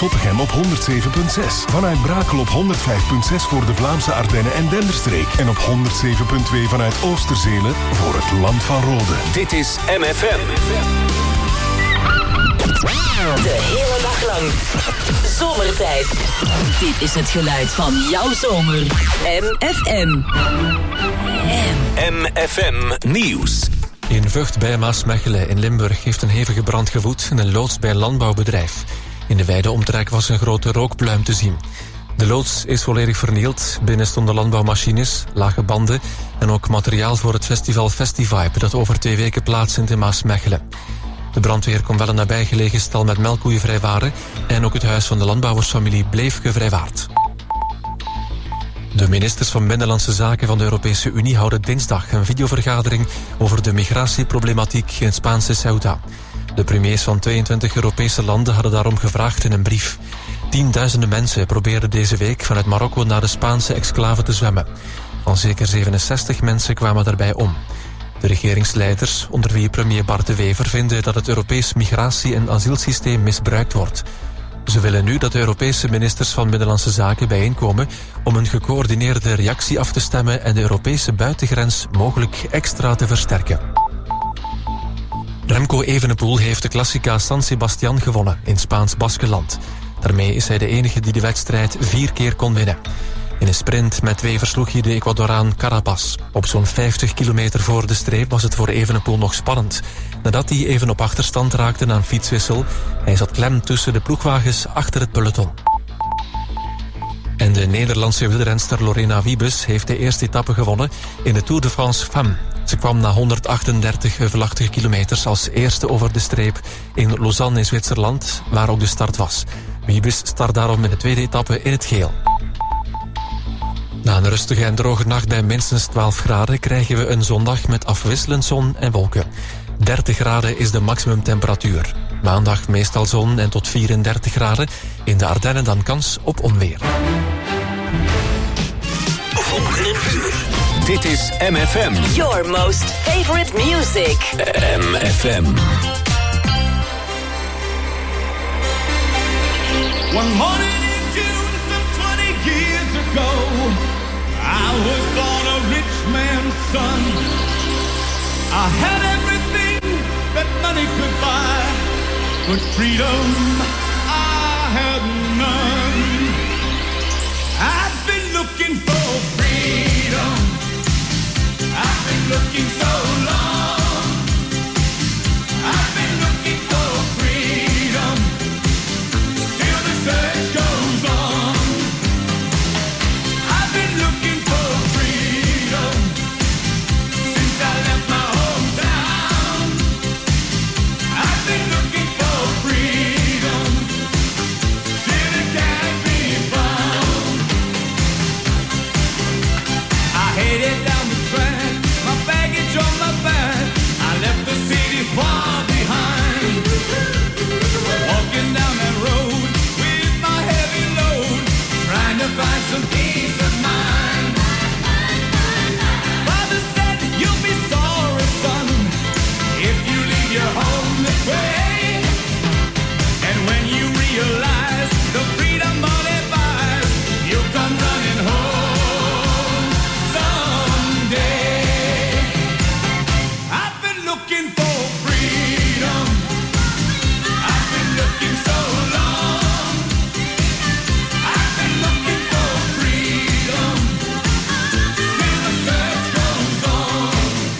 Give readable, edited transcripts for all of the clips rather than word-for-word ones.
Zottegem op 107.6. Vanuit Brakel op 105.6 voor de Vlaamse Ardennen en Denderstreek. En op 107.2 vanuit Oosterzelen voor het Land van Rode. Dit is MFM. De hele dag lang. Zomertijd. Dit is het geluid van jouw zomer. MFM. MFM Nieuws. In Vught bij Maasmechelen in Limburg heeft een hevige brand gewoed in een loods bij een landbouwbedrijf. In de wijde omtrek was een grote rookpluim te zien. De loods is volledig vernield. Binnen stonden landbouwmachines, lage banden en ook materiaal voor het festival Festivibe dat over 2 weken plaatsvindt in Maasmechelen. De brandweer kon wel een nabijgelegen stal met melkkoeien vrijwaren en ook het huis van de landbouwersfamilie bleef gevrijwaard. De ministers van Binnenlandse Zaken van de Europese Unie houden dinsdag een videovergadering over de migratieproblematiek in Spaanse Ceuta. De premiers van 22 Europese landen hadden daarom gevraagd in een brief. Tienduizenden mensen probeerden deze week vanuit Marokko naar de Spaanse exclave te zwemmen. Al zeker 67 mensen kwamen daarbij om. De regeringsleiders, onder wie premier Bart de Wever, vinden dat het Europees migratie- en asielsysteem misbruikt wordt. Ze willen nu dat de Europese ministers van Binnenlandse Zaken bijeenkomen om een gecoördineerde reactie af te stemmen en de Europese buitengrens mogelijk extra te versterken. Remco Evenepoel heeft de Classica San Sebastián gewonnen in Spaans Baskenland. Daarmee is hij de enige die de wedstrijd 4 keer kon winnen. In een sprint met 2 versloeg hij de Ecuadoraan Carapaz. Op zo'n 50 kilometer voor de streep was het voor Evenepoel nog spannend. Nadat hij even op achterstand raakte na een fietswissel, hij zat klem tussen de ploegwagens achter het peloton. En de Nederlandse wielrenster Lorena Wiebes heeft de eerste etappe gewonnen in de Tour de France Femmes. Ze kwam na 138 heuvelachtige kilometers als eerste over de streep in Lausanne in Zwitserland, waar ook de start was. Wiebes start daarom in de tweede etappe in het geel. Na een rustige en droge nacht bij minstens 12 graden krijgen we een zondag met afwisselend zon en wolken. 30 graden is de maximumtemperatuur. Maandag meestal zon en tot 34 graden. In de Ardennen dan kans op onweer. Volgende uur. Dit is MFM. Your most favorite music. MFM. One morning in June, some 20 years ago, I was born a rich man's son. I had everything that money could buy, but freedom I had none. I've been looking for freedom. I've been looking so long. I've been looking for freedom. Still the search goes on. I've been looking for freedom since I left my hometown. I've been looking for freedom, still it can't be found. I headed down the track, my baggage on my back. I left the city far behind. Walking down that road with my heavy load, trying to find some peace of mind. Father said, you'll be sorry, son, if you leave your home this way. And when you realize the freedom money buys, you'll come running home someday. I've been looking for freedom. I've been looking so long. I've been looking for freedom. Still the search goes on.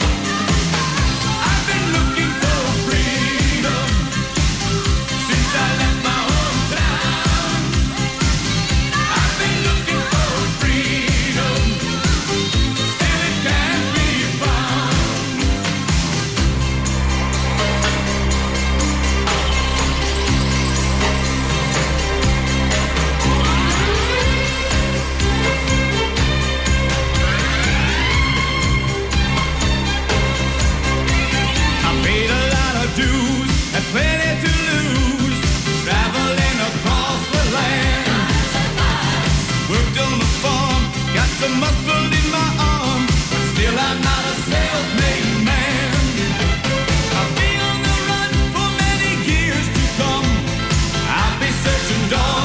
I've been looking for freedom since I left my hometown. I've been looking for freedom. Still it can't be found. I paid a lot of dues, had plenty to lose, traveling across the land. Worked on the farm, got some muscle in my arm, but still I'm not a self-made man. I'll be on the run for many years to come. I'll be searching dawn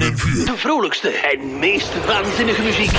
en vuur. De vrolijkste en meest waanzinnige muziek.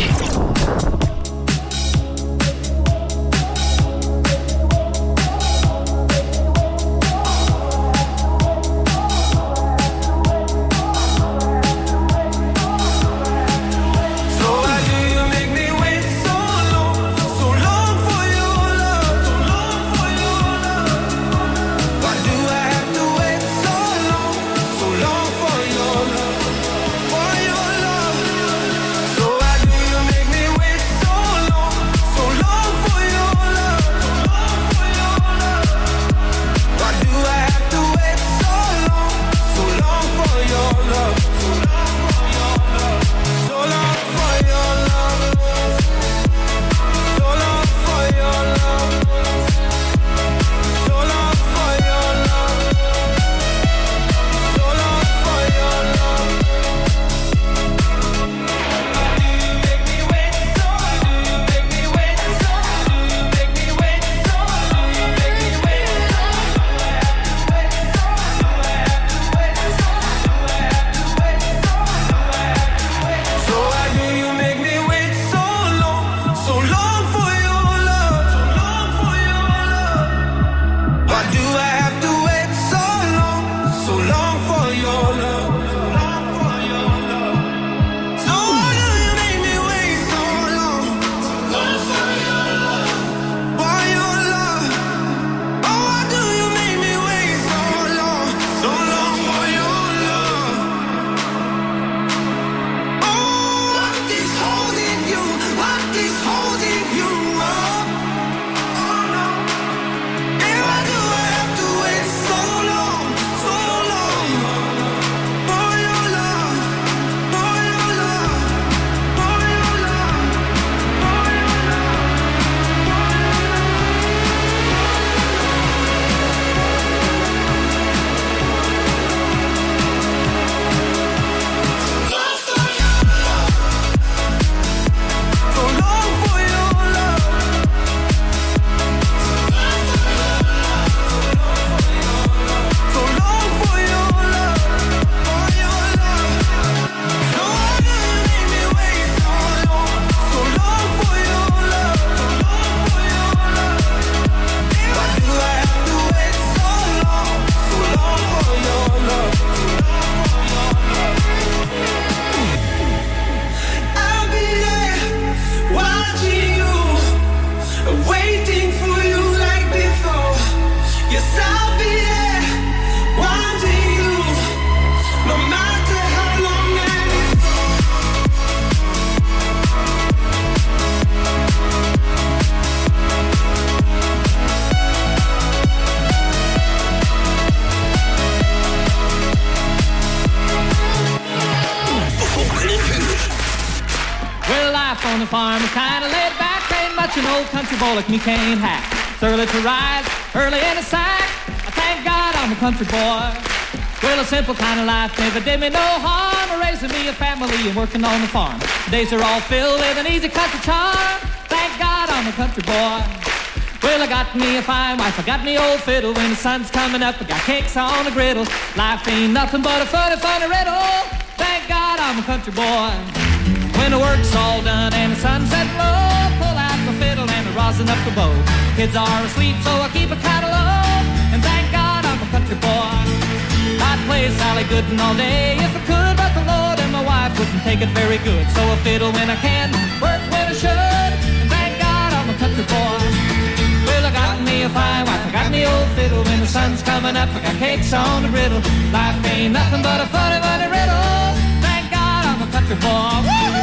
On the farm is kinda laid back. Ain't much an old country boy like me can't hack. It's early to rise, early in the sack. I thank God I'm a country boy. Well, a simple kind of life never did me no harm. Raising me a family and working on the farm. Days are all filled with an easy country charm. Thank God I'm a country boy. Well, I got me a fine wife, I got me old fiddle. When the sun's coming up, I got cakes on the griddle. Life ain't nothing but a funny riddle. Thank God I'm a country boy. When the work's all done and the sunset low, pull out the fiddle and the rosin up the bow. Kids are asleep, so I keep a catalog. And thank God I'm a country boy. I'd play Sally Gooden all day if I could, but the Lord and my wife wouldn't take it very good. So I fiddle when I can, work when I should. And thank God I'm a country boy. Well, I got me a fine wife, I got me old fiddle. When the sun's coming up, I got cakes on the griddle. Life ain't nothing but a funny riddle. Thank God I'm a country boy.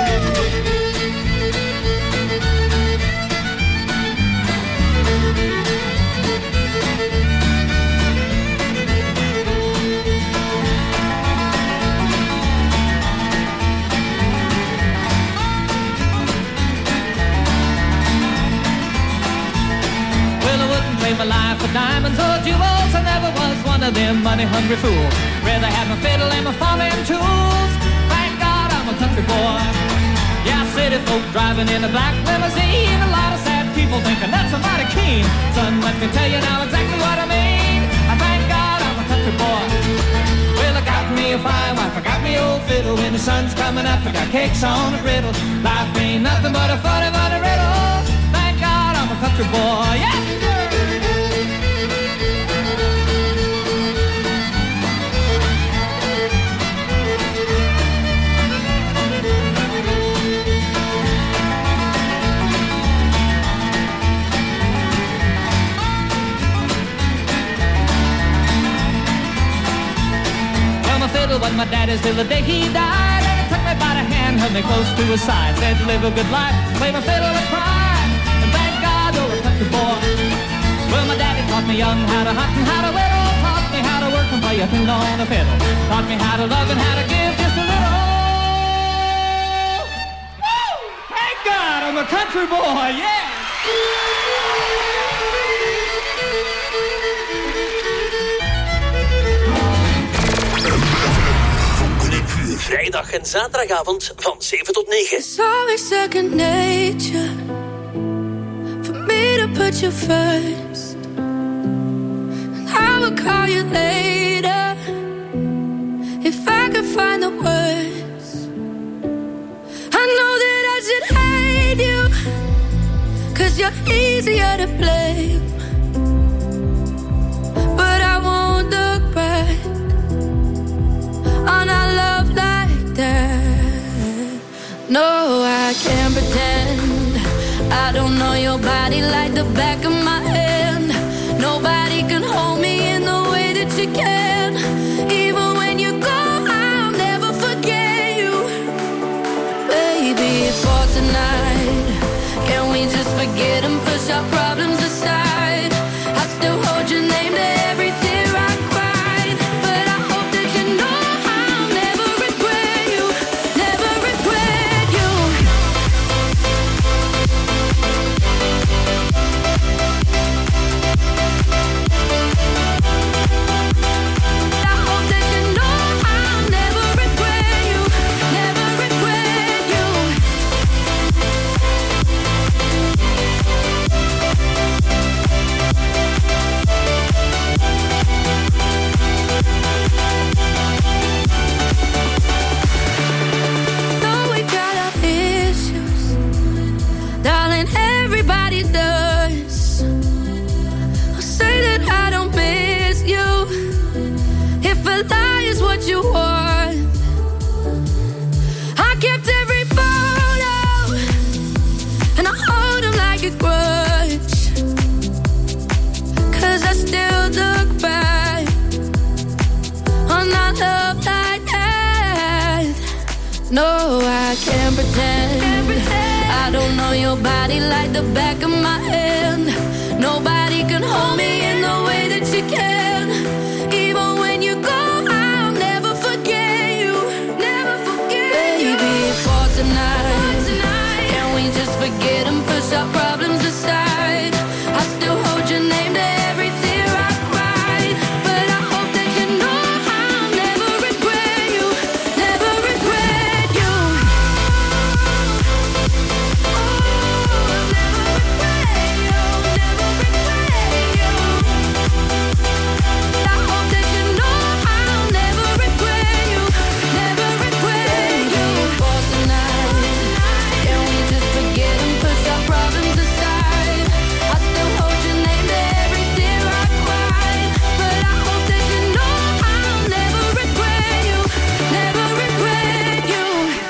My life for diamonds or jewels. I never was one of them money-hungry fools. Rather have my fiddle and my farming tools. Thank God I'm a country boy. Yeah, city folk driving in a black limousine. A lot of sad people thinking that's a mighty keen. Son, let me tell you now exactly what I mean. I thank God I'm a country boy. Well, I got me a fine wife, I got me old fiddle. When the sun's coming up, I got cakes on the griddle. Life ain't nothing but a funny, funny riddle. Thank God I'm a country boy, yes sir. But my daddy's till the day he died, and he took me by the hand, held me close to his side, said to live a good life, play my fiddle and cry, and thank God you're a country boy. Well, my daddy taught me young how to hunt and how to whittle, taught me how to work and play a tune on the fiddle, taught me how to love and how to give just a little. Woo! Thank God I'm a country boy, yeah! Vrijdag en zaterdagavond van 7 tot 9. It's always second nature for me to put you first. And I will call you later if I could find the words. I know that I should hate you, 'cause you're easier to blame. But I won't look back on our love like that. No, I can't pretend I don't know your body like the back of my hand. Nobody can hold me in the way that you can. Even when you go, I'll never forget you. Baby, for tonight, can we just forget and push our problems aside? I still hold your name to every tear I cried. But I hope that you know I'll never regret you, never regret you. I hope that you know I'll never regret you, never regret you. Though we got our issues, darling, everybody does. I'll say that I don't miss you if a lie is what you want. I kept every photo and I hold them like a grudge, 'cause I still look back on our love like that. No, I can't pretend I don't know your body like the back of my hand. Nobody can hold me in the way that you can. Even when you go, I'll never forget you, never forget you. Baby, for tonight, can we just forget and push our problems aside? I still hold your name to every tear I cried. But I hope that you know I'll never regret you, never regret you. Oh, I'll never regret you, never regret you. I hope that you know I'll never regret you, never regret you. For tonight, can we just forget and push our problems aside? I still hold your name to every tear I cried. But I hope that you know I'll never regret you, never regret you.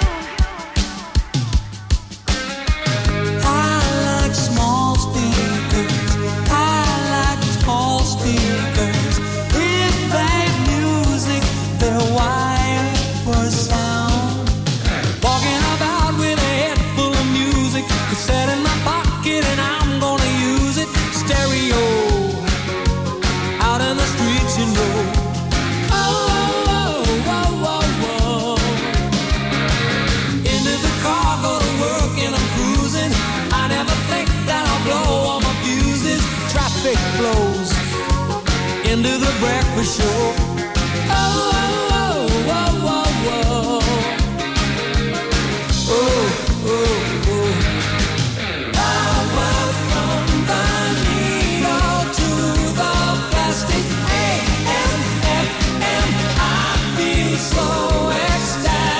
I like small speakers, I like tall speakers. If they music, they're wired for sound. Walking about with a head full of music, cassette in my pocket and I'm gonna use it. Stereo, out in the streets, you know. Oh, oh, oh, oh, oh. Into the car, go to work and I'm cruising. I never think that I'll blow all my fuses. Traffic flows into the breakfast show. Oh, oh, oh, oh, oh, oh. Oh, oh, oh. Power from the needle to the plastic. AM, FM, I feel so ecstatic.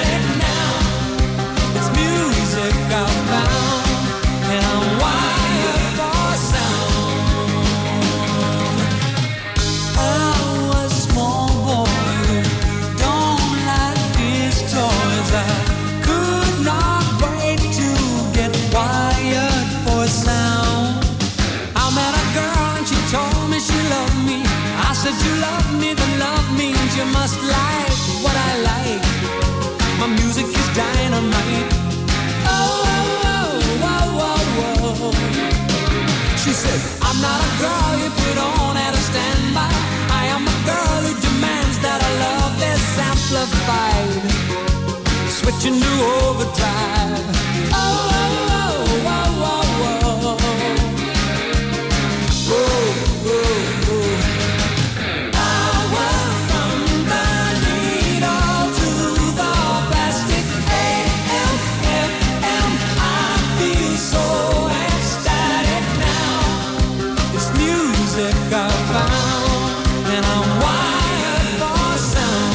you must like what I like. My music is dynamite. Oh, oh, oh, oh, oh. She said, I'm not a girl you put on at a standby. I am a girl who demands that our love is amplified. Switching to overdrive. Oh, oh, oh, oh, oh, oh. Oh, oh, oh. Power from the needle to the plastic. AM, FM, I feel so ecstatic now. This music I found, and I'm wired for sound.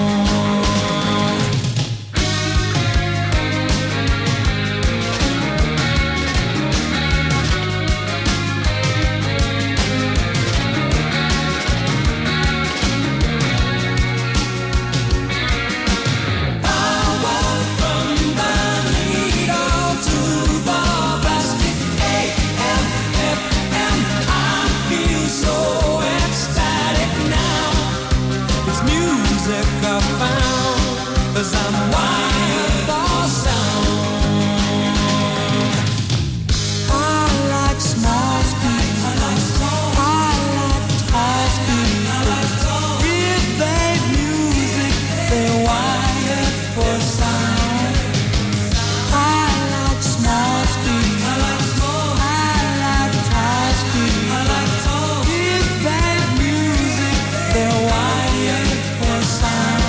Cause I'm wired for sound. I like small speed. I like tall speed. If they music, they're wired for sound. I like small speed. I like tall speed. If they music, they're wired for sound.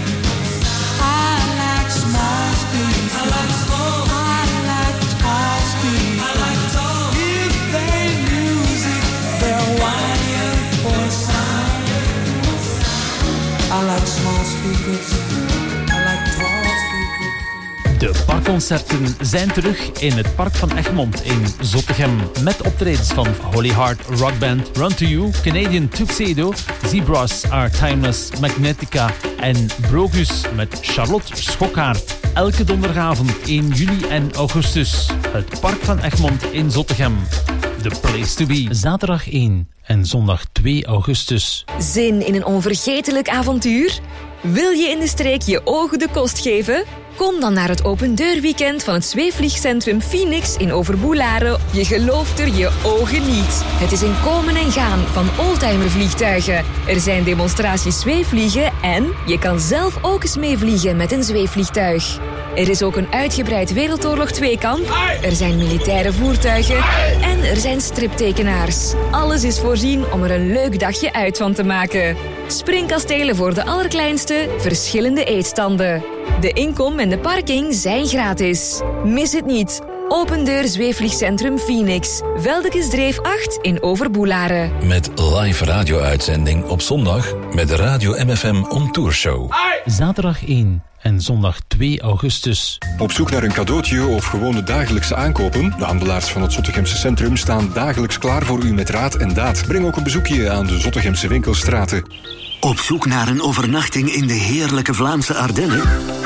De parkconcerten zijn terug in het Park van Egmond in Zottegem. Met optredens van Holy Heart Rock Band, Run To You, Canadian Tuxedo, Zebras Are Timeless, Magnetica en Brogus met Charlotte Schokkaert. Elke donderdagavond 1 juli en augustus. Het Park van Egmond in Zottegem. The place to be. Zaterdag 1 en zondag 2 augustus. Zin in een onvergetelijk avontuur? Wil je in de streek je ogen de kost geven? Kom dan naar het opendeurweekend van het zweefvliegcentrum Phoenix in Overboelaren. Je gelooft er je ogen niet. Het is een komen en gaan van oldtimervliegtuigen. Er zijn demonstraties zweefvliegen en je kan zelf ook eens meevliegen met een zweefvliegtuig. Er is ook een uitgebreid Wereldoorlog 2-kamp. Er zijn militaire voertuigen. En er zijn striptekenaars. Alles is voorzien om er een leuk dagje uit van te maken. Springkastelen voor de allerkleinste, verschillende eetstanden. De inkom en de parking zijn gratis. Mis het niet. Opendeur Zweefvliegcentrum Phoenix. Veldekesdreef 8 in Overboelaren. Met live radio-uitzending op zondag met de Radio MFM On Tour Show. Zaterdag 1 en zondag 2 augustus. Op zoek naar een cadeautje of gewone dagelijkse aankopen? De handelaars van het Zottegemse centrum staan dagelijks klaar voor u met raad en daad. Breng ook een bezoekje aan de Zottegemse winkelstraten. Op zoek naar een overnachting in de heerlijke Vlaamse Ardennen?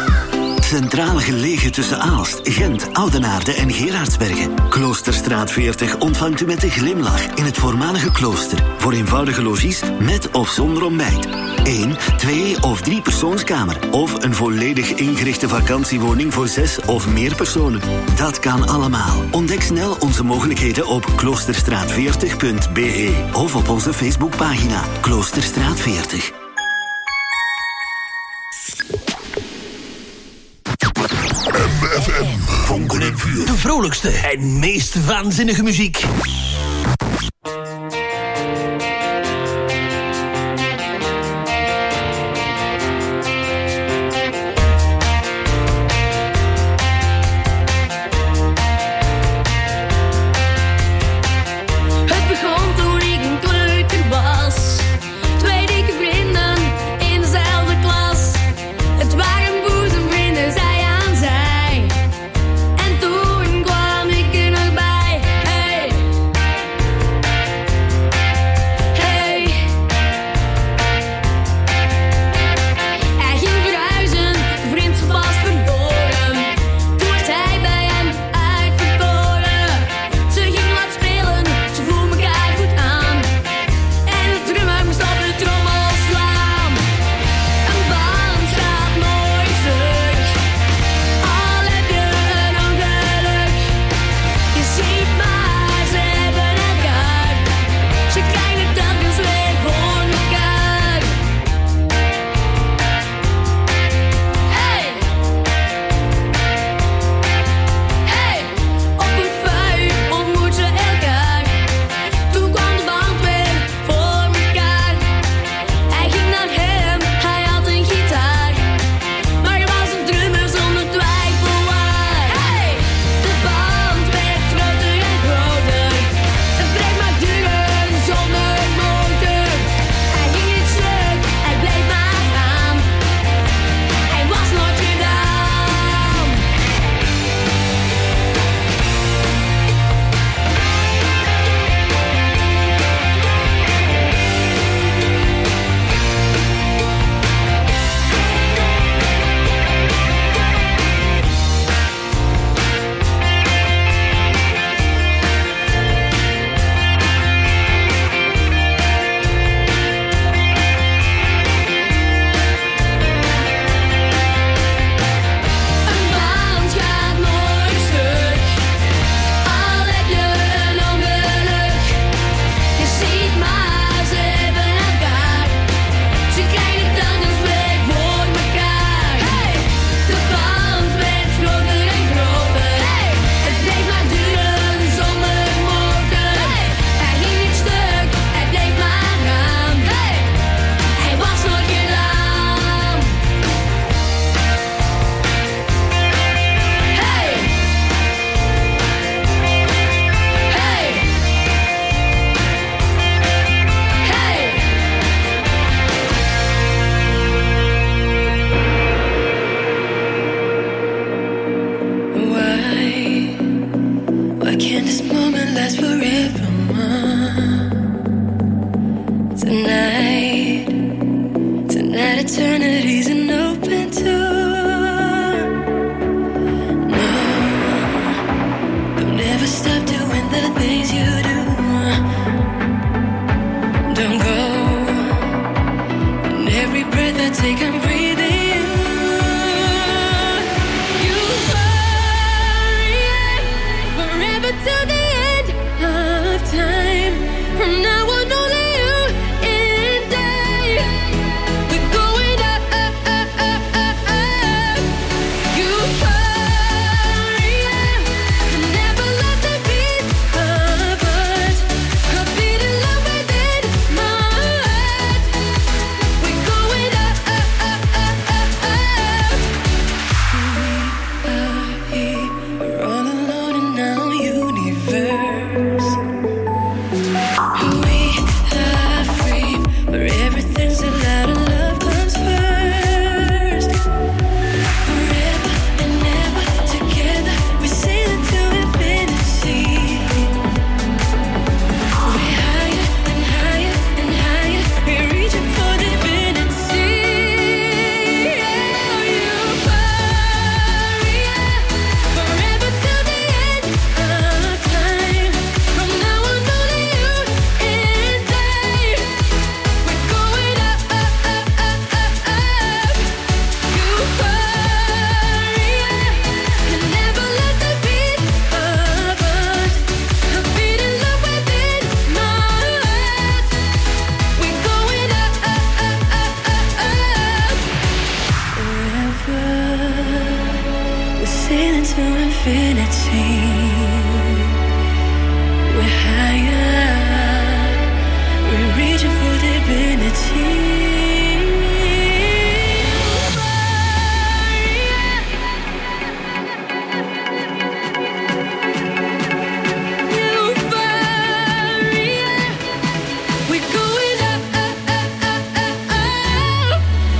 Centraal gelegen tussen Aalst, Gent, Oudenaarde en Gerardsbergen. Kloosterstraat 40 ontvangt u met een glimlach in het voormalige klooster. Voor eenvoudige logies met of zonder ontbijt. 1, 2 of 3 persoonskamer. Of een volledig ingerichte vakantiewoning voor 6 of meer personen. Dat kan allemaal. Ontdek snel onze mogelijkheden op kloosterstraat40.be of op onze Facebookpagina Kloosterstraat 40. MFM. Vonken en vuur. De vrolijkste en meest waanzinnige muziek. Het begon toen ik een kleuter was. 2 dikke vrienden in dezelfde klas. Het waren boezemvrienden, zij aan zij. En toen kwam ik er nog bij. Hey, that eternity's an open door. No, don't ever stop doing the things you do. Don't go. And every breath I take, I'm breathing you. You worry forever till the end of time. From now on, only you and I. We're going up, up, up, up, up, up. You worry, I never lost a beat of us. A beat of love within my heart. We're going up, up, up, up, up, up. We are here, we're all alone in our universe. We are free, where everything's allowed and love comes first. Forever and ever together, we're sailing to infinity. We're higher and higher and higher, we're reaching for divinity. Oh, you worry, forever till the end of time. From now on, only you and I. We're going up, up, up, up, up, up. You worry, I never lost a beat of us. A beat of love within my heart. We're going up, up, up, up, up, up. Forever, we're sailing to infinity. We're higher, we're reaching for divinity. Euphoria, we're going up, up, up, up, up, up.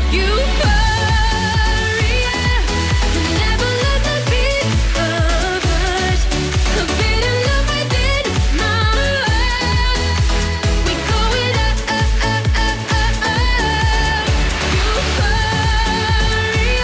Euphoria, never lost a beat of us. A beat of love within my heart. We're going up, up, up, up, up, up. Euphoria.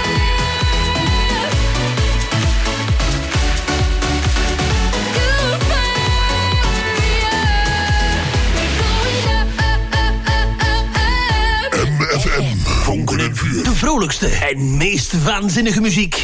MFM, vonken en vuur. De vrolijkste en meest waanzinnige muziek.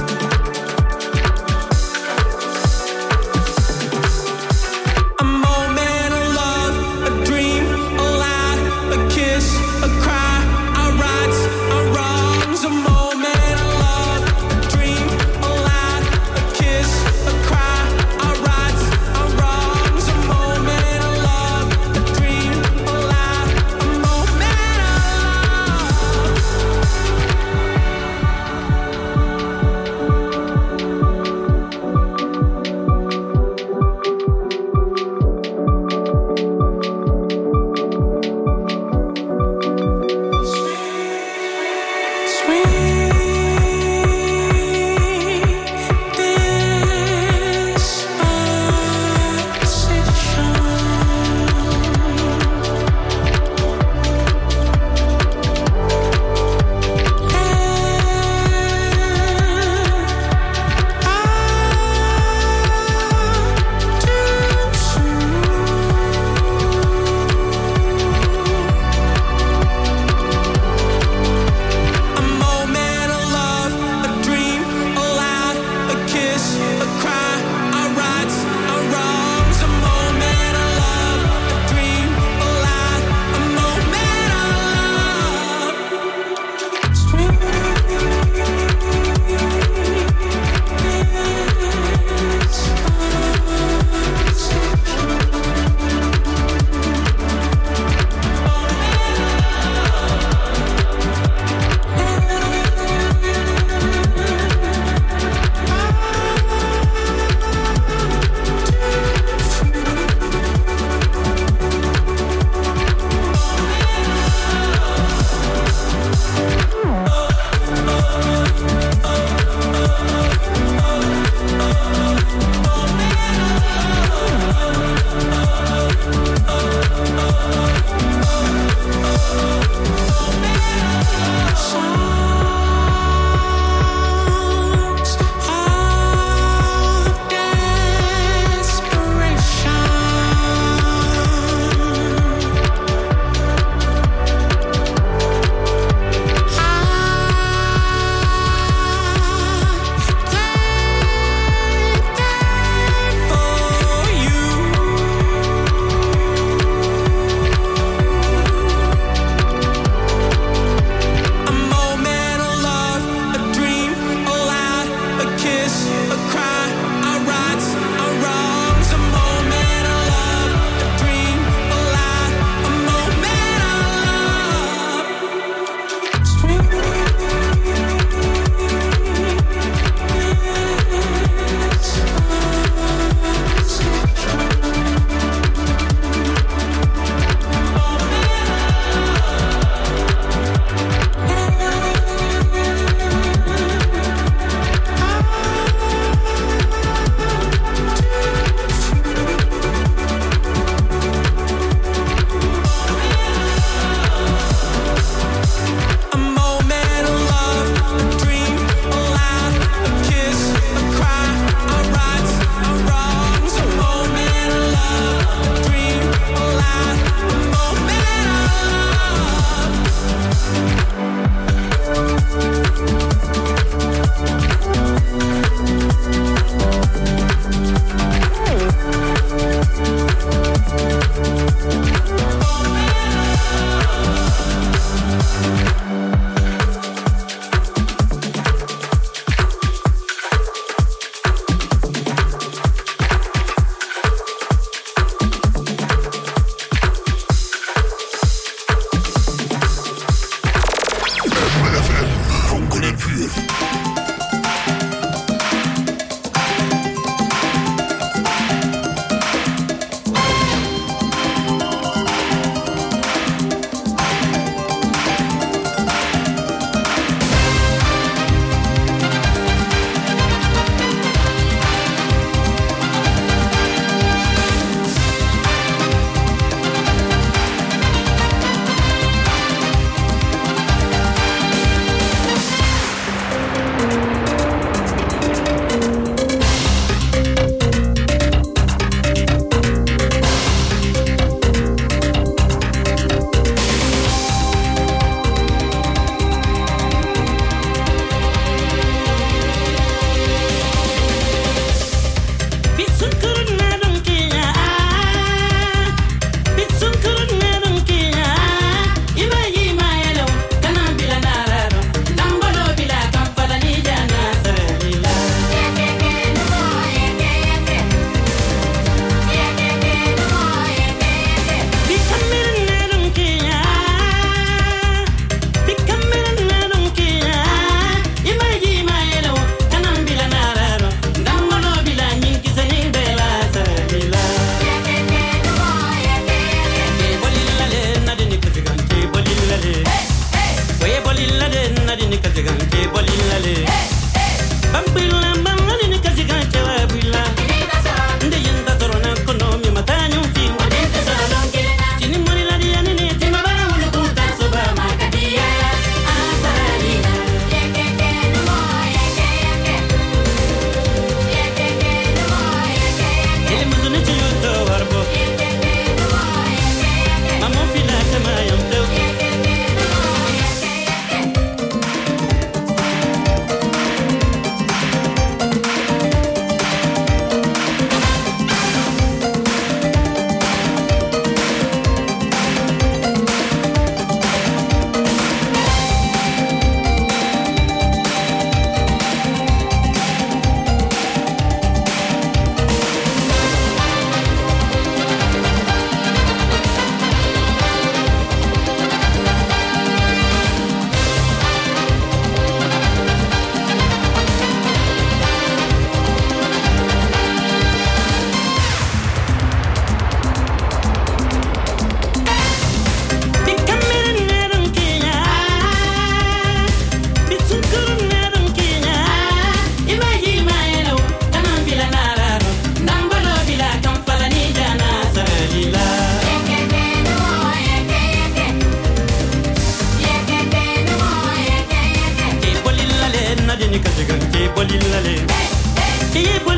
A moment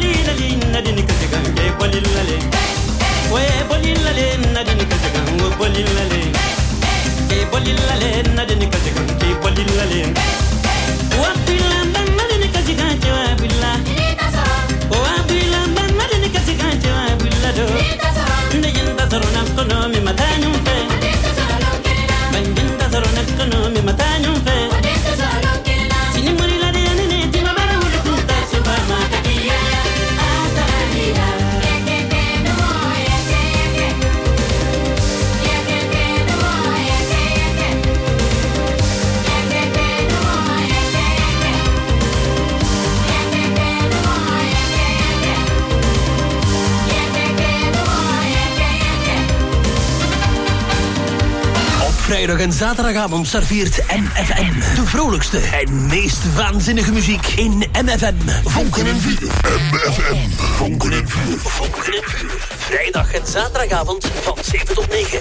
Vrijdag en zaterdagavond serveert MFM de vrolijkste en meest waanzinnige muziek in MFM. Vonken en vuur. MFM. Vonken en vuur. Vonken en vuur. Vrijdag en zaterdagavond van 7 tot 9.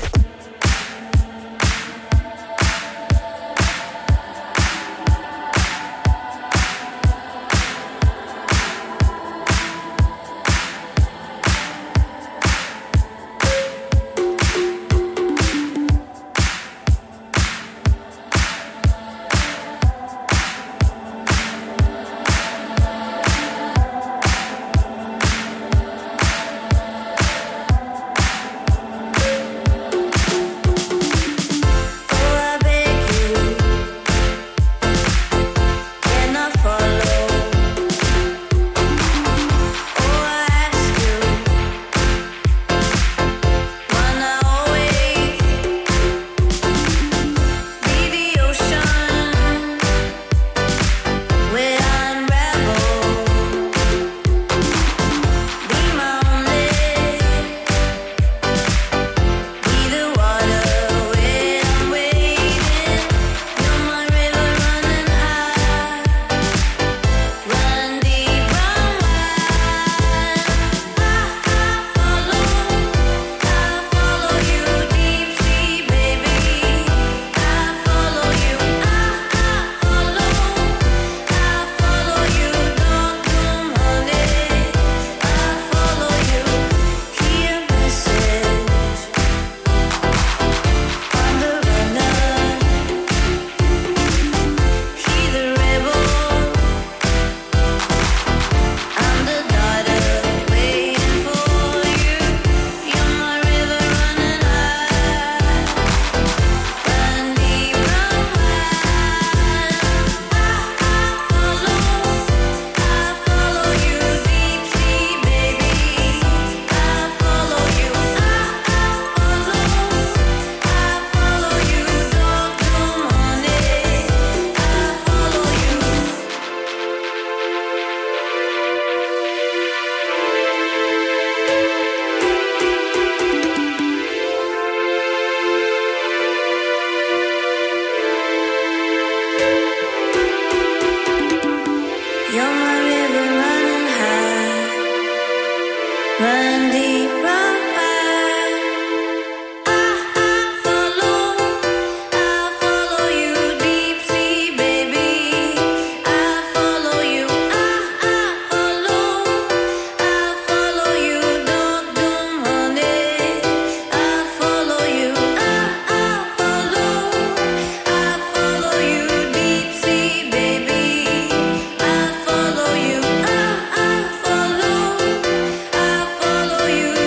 You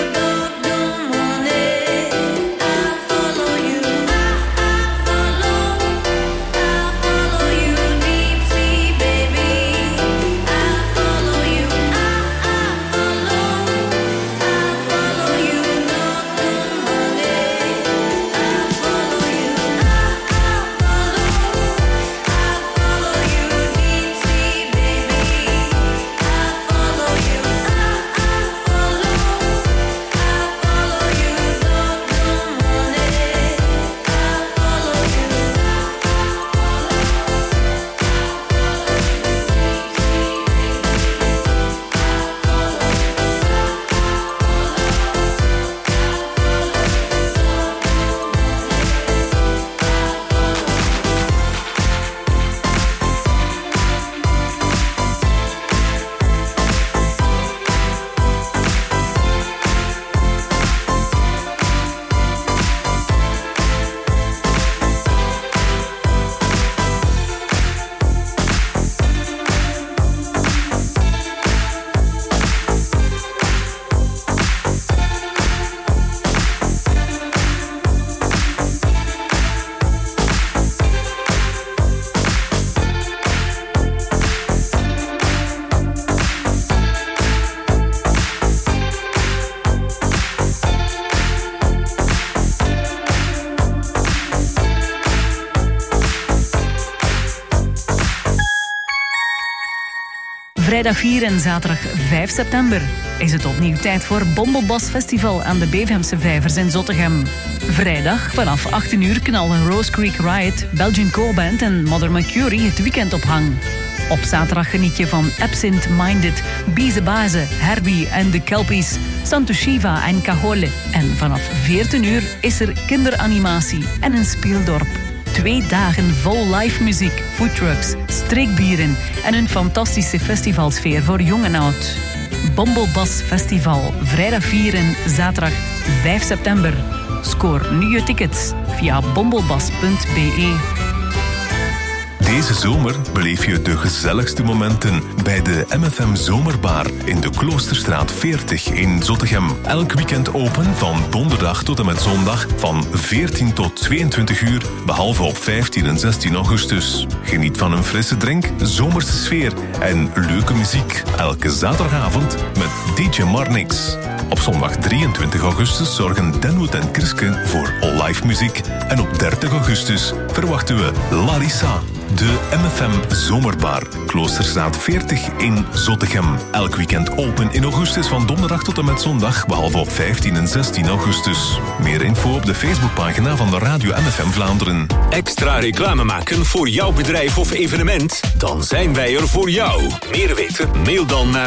Vrijdag 4 en zaterdag 5 september is het opnieuw tijd voor Bombelbas Festival aan de Bevemse Vijvers in Zottegem. Vrijdag vanaf 18 uur knallen Rose Creek Riot, Belgian Core-band en Mother Mercury het weekend op hang. Op zaterdag geniet je van Absent Minded, Bize Baze, Herbie en de Kelpies, Santo Shiva en Cajole. En vanaf 14 uur is er kinderanimatie en een speeldorp. 2 dagen vol live muziek, foodtrucks, streekbieren en een fantastische festivalsfeer voor jong en oud. Bombelbas Festival, vrijdag 4 en zaterdag 5 september. Scoor nu je tickets via bombelbas.be. Deze zomer beleef je de gezelligste momenten bij de MFM Zomerbar in de Kloosterstraat 40 in Zottegem. Elk weekend open van donderdag tot en met zondag van 14 tot 22 uur, behalve op 15 en 16 augustus. Geniet van een frisse drink, zomerse sfeer en leuke muziek. Elke zaterdagavond met DJ Marnix. Op zondag 23 augustus zorgen Denwood en Kriske voor live muziek. En op 30 augustus verwachten we Larissa. De MFM Zomerbar, Kloosterstraat 40 in Zottegem. Elk weekend open in augustus van donderdag tot en met zondag, behalve op 15 en 16 augustus. Meer info op de Facebookpagina van de Radio MFM Vlaanderen. Extra reclame maken voor jouw bedrijf of evenement? Dan zijn wij er voor jou. Meer weten? Mail dan naar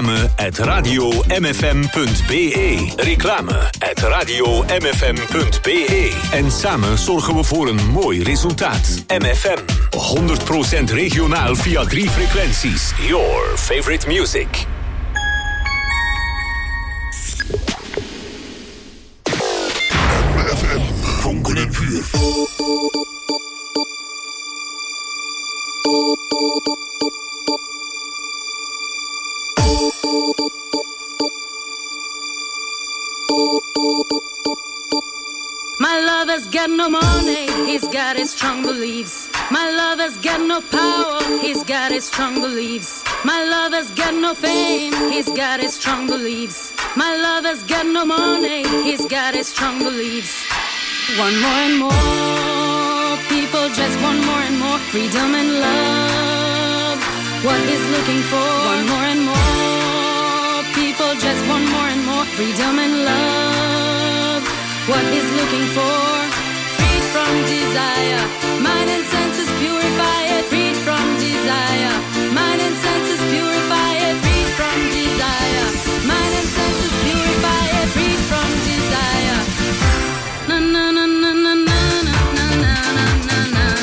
reclame@radiomfm.be. Reclame@radiomfm.be. En samen zorgen we voor een mooi resultaat. MFM. 100% regionaal via 3 frequenties. Your favorite music. MFM. Vonken en vuur. My lover's got no money, he's got his strong beliefs. My lover's got no power, he's got his strong beliefs. My lover's got no fame, he's got his strong beliefs. My lover's got no money, he's got his strong beliefs. One more and more, people just want more and more freedom and love. What he's looking for, one more and more, people just want more and more freedom and love. What he's looking for, freed from desire, mind and senses purify it, freed from desire, mind and senses purify it, freed from desire, mind and senses purify it, freed from desire. Na na na na na na na na na na na.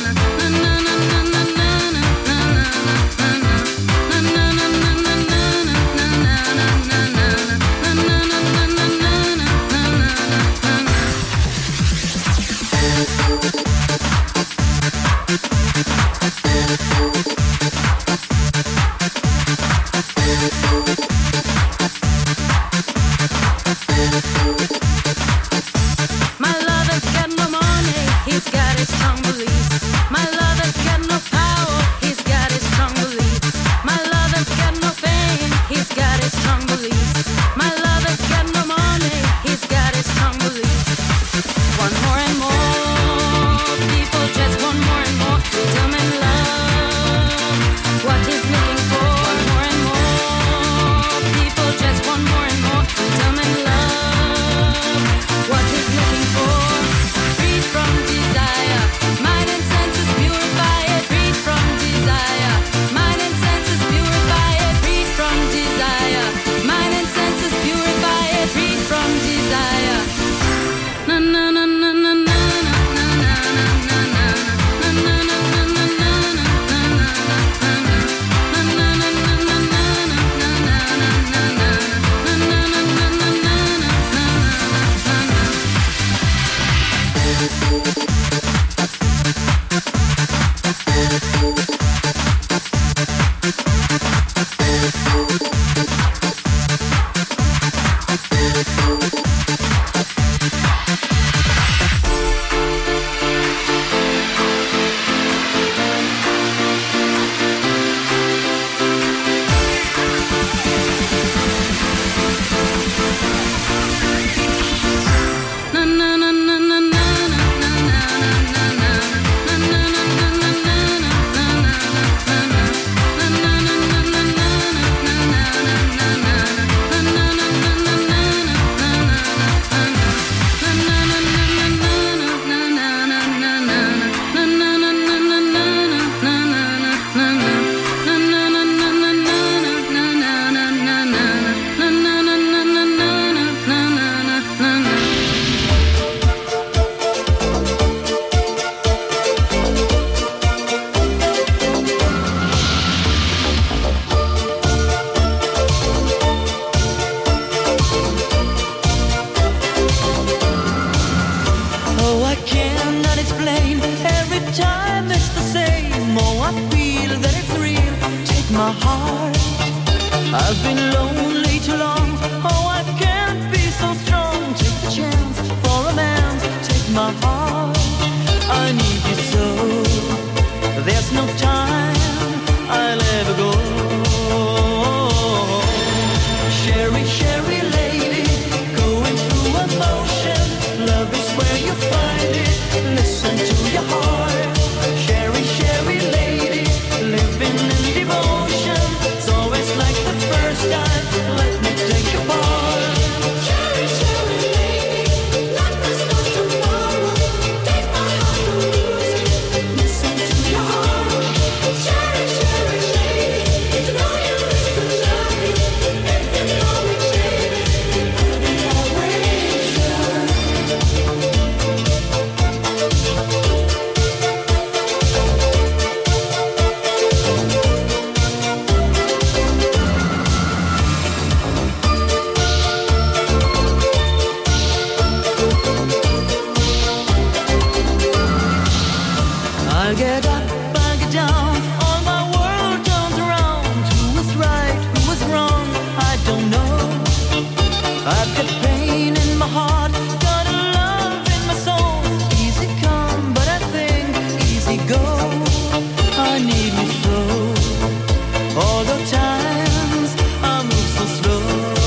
I've got pain in my heart, got a love in my soul. Easy come, but I think easy go. I need you so. All the times I move so slow.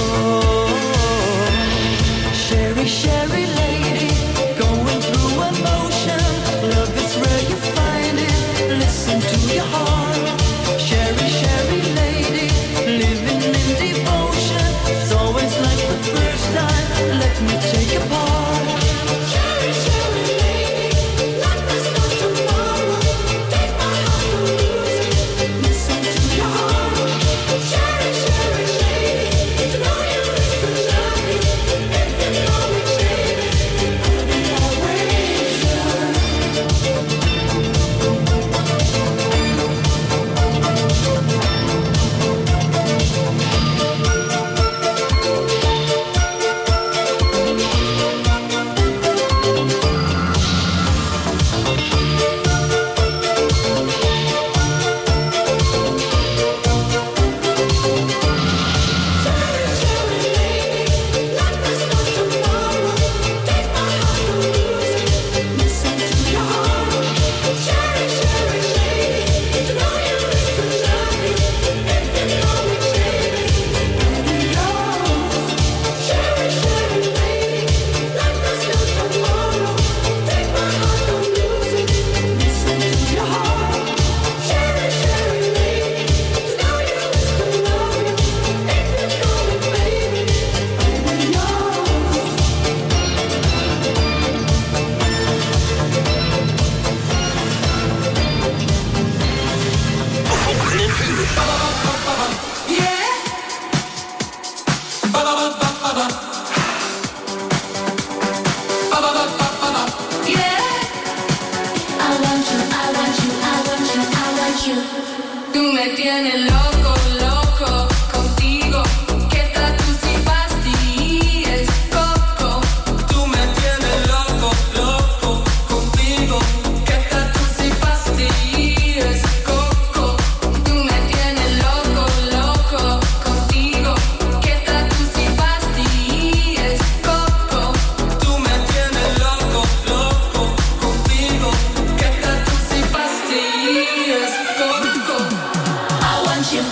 Sherry, Sherry lady, going through emotion. Love is where you find it. Listen to your heart. Sherry, Sherry lady, living in devotion. It's always like the first time. Let me take a part. Sherry, Sherry lady, like there's no tomorrow. Take my heart and lose it. Listen to your heart. Sherry, Sherry lady, to know you is to love you. If you know me, baby, I'll be always yours. Tú me tienes loco, loco, contigo. Que tú si pastillas, coco. Tú me tienes loco, loco, contigo. Que tú si pastillas, coco. Tú me tienes loco, loco, contigo. Que tú si pastillas, coco. Tú me tienes loco, loco, contigo. Que tú si pastillas, coco. I want you.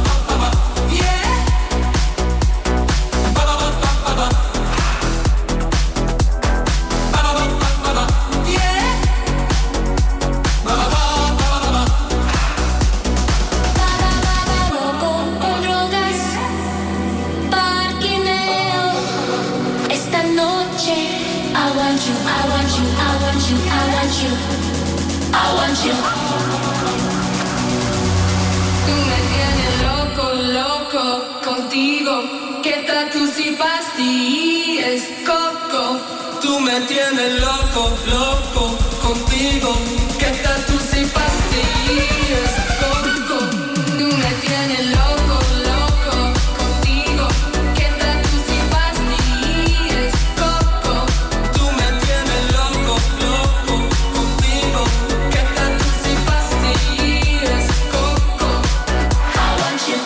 Esta noche, I want you, I want you, I want you, I want you, I want you. Tú me tienes loco, loco, contigo. Que tú si pastillas, coco. Tú me tienes loco, loco, contigo. Que tú si pastillas, coco. Tú me tienes loco, loco, contigo. Que tú si pastillas, coco. Tú me tienes loco, loco, contigo. Que tú si pastillas, coco. I want you.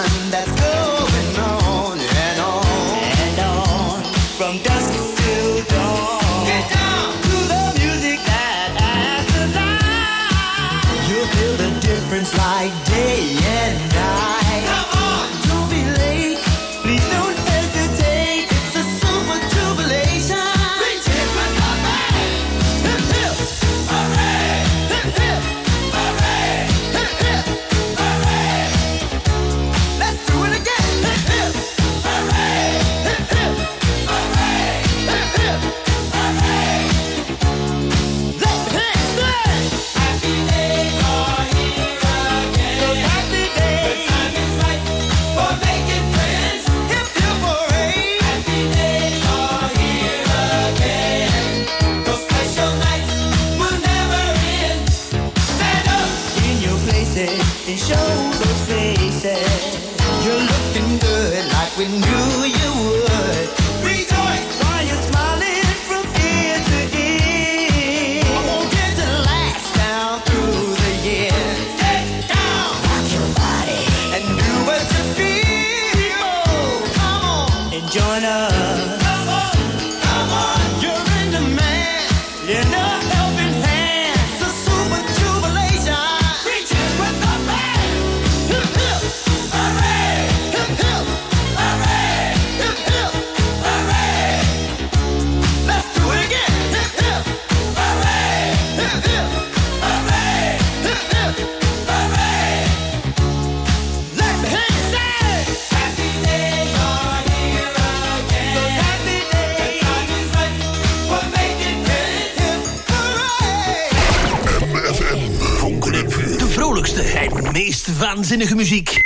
fun that's going on and on and on from dusk till dawn. Get down to the music that adds the light. You'll feel the difference like day and night. Come on, don't be late. Please don't hesitate. It's a super jubilation. Reach it with the band. Hip hip, hooray! Hip hip, hooray! Hip hip, hooray! Let's do it again. Hip hip, hooray! Hip hip, hooray! Hip hip, hooray! Let me say, happy days are here again. Those happy days. The time is right for making friends. Hip hip, hooray! Happy days are here again. Those special nights will never end. Stand up in your places and show those faces. You're looking good like we knew you would. Rejoice while you're smiling from ear to ear. I won't get to last down through the years. Get down, rock your body, and do what you feel. Come on and join us. Come on, come on. You're in demand. Lend a helping hand. It's a super jubilation. Reach it with the band. Hip hip, hooray! Hip hip, hooray! Hip hip, hooray! Let's do it again. Hip hip, hooray! Hip hip, hooray! Hip hip, hooray! Let me hear you say, happy days are here again. Those happy days. The time is right for making friends. Hip, hooray! MFM. Vonken en vuur. De vrolijkste en meest waanzinnige muziek.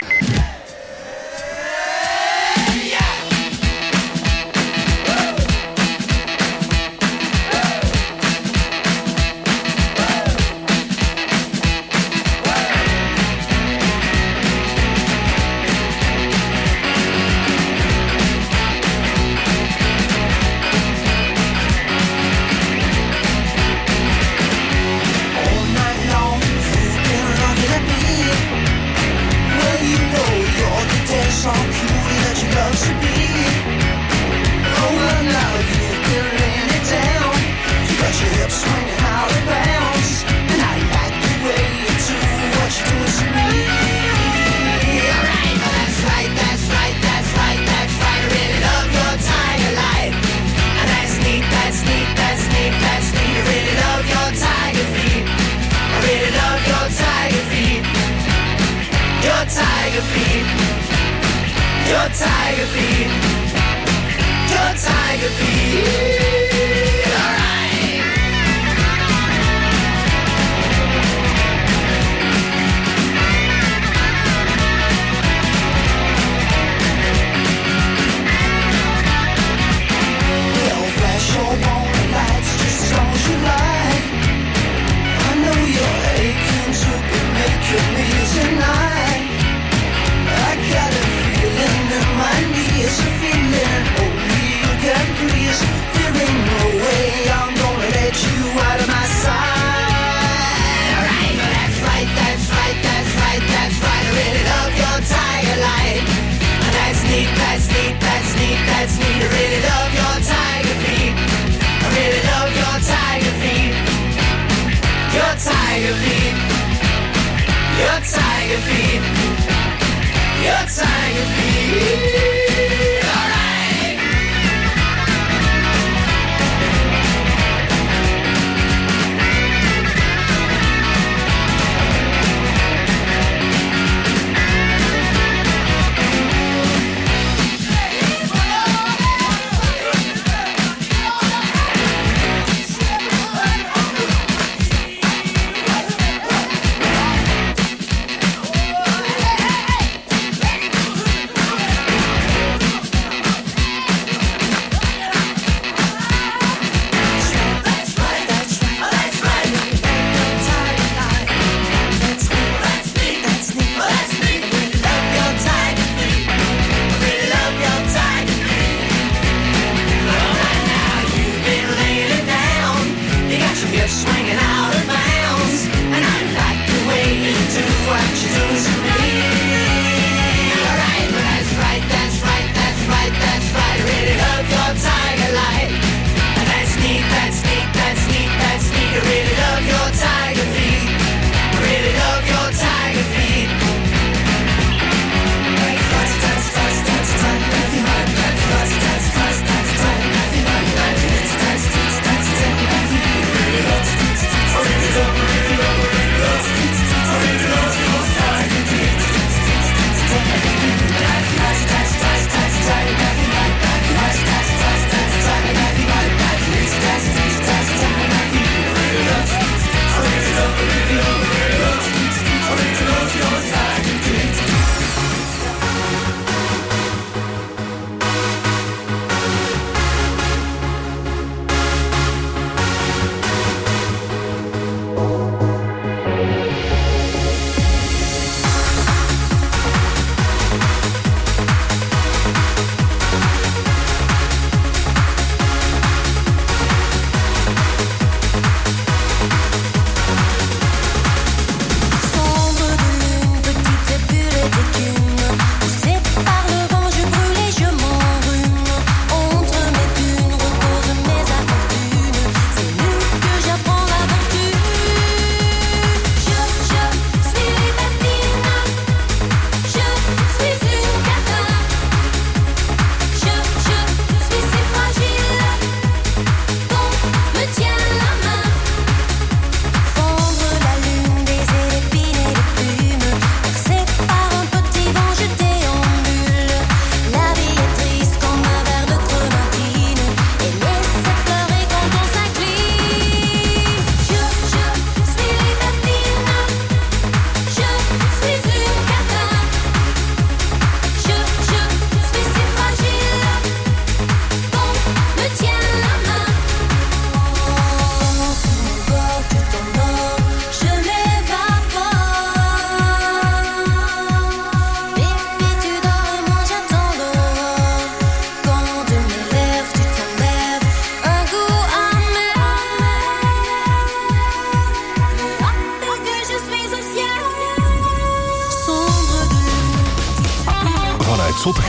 All night long, you've been looking at me. Well, you know you're the dancehall cutie that you love to be. Oh, well, now you've been laying it down. You got your hips swinging out of bounds, and I like the way you do what you do to me. Alright, that's right, that's right, that's right, that's right. I really love your tiger light, and that's neat, that's neat, that's neat, that's neat. I really love your tiger feet. I really love your tiger feet. Your tiger feet. Your tiger feet. Your tiger feet. Alright. Well, flash your warning lights just as long as you like. I know you're aching to be making me tonight. I got a feeling in my knees, a feeling only you can please. There ain't no way I'm gonna let you out of my sight. Alright, that's right, that's right, that's right, that's right. I really love your tiger light, and that's neat, that's neat, that's neat, that's neat. I really love your tiger feet. I really love your tiger feet. Your tiger feet. Your tiger feet. Your tiger feet.